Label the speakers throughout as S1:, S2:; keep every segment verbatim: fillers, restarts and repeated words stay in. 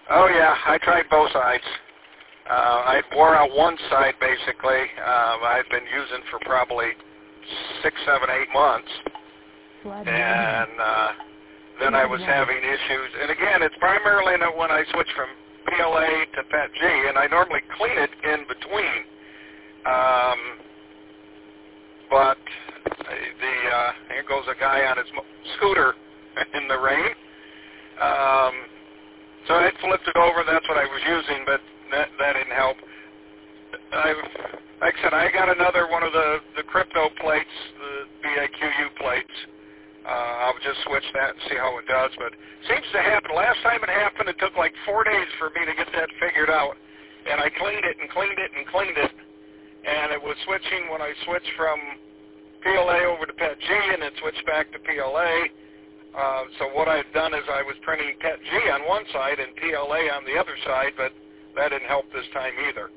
S1: Oh yeah, I tried both sides. Uh, I wore out one side basically. Um, I'd been using for probably six, seven, eight months, and uh, then I was having issues. And again, it's primarily when I switch from P L A to P E T G, and I normally clean it in between. Um, but the uh, here goes a guy on his mo- scooter in the rain. Um, so I flipped it over. That's what I was using, but that, that didn't help. I, like I said, I got another one of the, the crypto plates, the B A Q U plates. Uh, I'll just switch that and see how it does. But it seems to happen. Last time it happened, it took like four days for me to get that figured out. And I cleaned it and cleaned it and cleaned it. And it was switching when I switched from P L A over to P E T G and then switched back to P L A. Uh, so what I've done is I was printing P E T G on one side and P L A on the other side, but that didn't help this time either.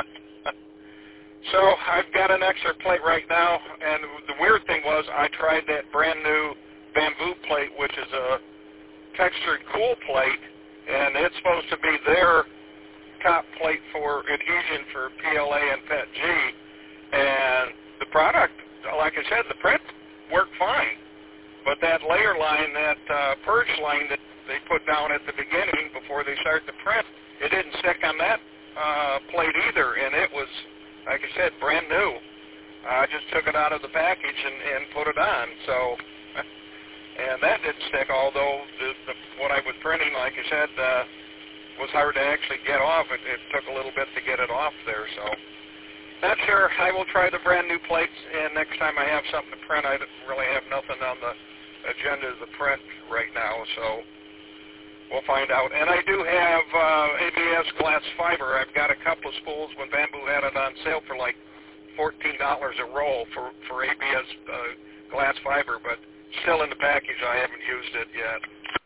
S1: So I've got an extra plate right now, and the weird thing was I tried that brand new bamboo plate, which is a textured cool plate, and it's supposed to be their top plate for adhesion for P L A and P E T G, and the product, like I said, the print worked fine, but that layer line, that uh, purge line that they put down at the beginning before they start the print, it didn't stick on that uh, plate either, and it was, like I said, brand new. I just took it out of the package and, and put it on. So, and that didn't stick, although the, the, what I was printing, like I said, uh, was hard to actually get off. It, it took a little bit to get it off there. So, not sure. I will try the brand new plates, and next time I have something to print, I really have nothing on the agenda to print right now. So, we'll find out. And I do have uh, A B S glass fiber. I've got a couple of spools when Bamboo had it on sale for like fourteen dollars a roll for, for A B S uh, glass fiber, but still in the package. I haven't used it yet.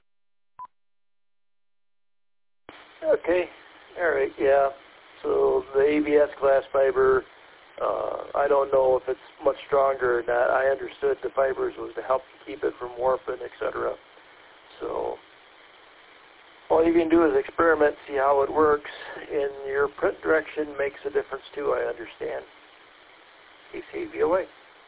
S2: Okay. All right. Yeah. So the A B S glass fiber, uh, I don't know if it's much stronger or not. I understood the fibers was to help keep it from warping, et cetera. So all you can do is experiment, see how it works, and your print direction makes a difference too, I understand. K C A V O A.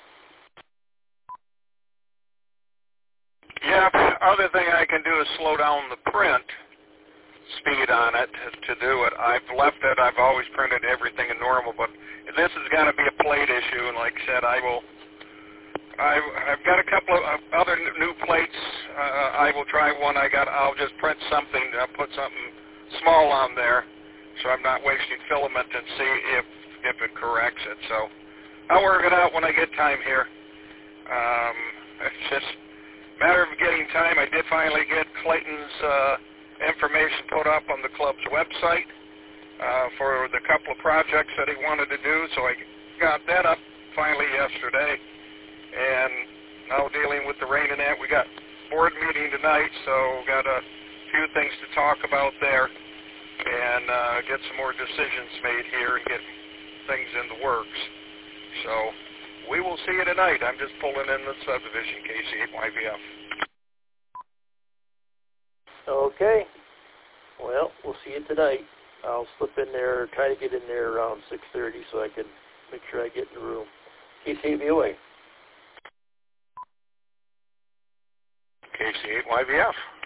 S1: Yeah, other thing I can do is slow down the print speed on it to do it. I've left it, I've always printed everything in normal, but this has got to be a plate issue, and like I said, I will, I've, I've got a couple of other new plates. Uh, I will try one. I got, I'll just print something, I'll put something small on there, so I'm not wasting filament, and see if, if it corrects it. So I'll work it out when I get time here. Um, it's just a matter of getting time. I did finally get Clayton's uh, information put up on the club's website uh, for the couple of projects that he wanted to do, so I got that up finally yesterday. And now dealing with the rain and that, we got board meeting tonight, so got a few things to talk about there, and uh, get some more decisions made here and get things in the works. So we will see you tonight. I'm just pulling in the subdivision, K C eight Y V F.
S2: Okay. Well, we'll see you tonight. I'll slip in there, try to get in there around six thirty so I can make sure I get in the room. K C A V O A.
S1: K C eight Y V F.